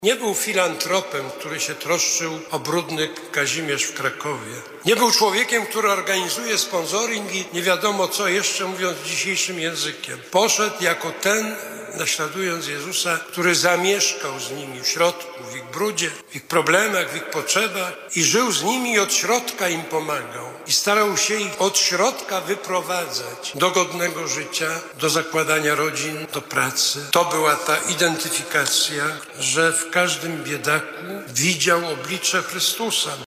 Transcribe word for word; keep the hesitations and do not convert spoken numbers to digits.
Nie był filantropem, który się troszczył o brudny Kazimierz w Krakowie. Nie był człowiekiem, który organizuje sponsoring i nie wiadomo co jeszcze, mówiąc dzisiejszym językiem. Poszedł jako ten, naśladując Jezusa, który zamieszkał z nimi w środku, w ich brudzie, w ich problemach, w ich potrzebach i żył z nimi i od środka im pomagał. I starał się ich od środka wyprowadzać do godnego życia, do zakładania rodzin, do pracy. To była ta identyfikacja, że w każdym biedaku widział oblicze Chrystusa.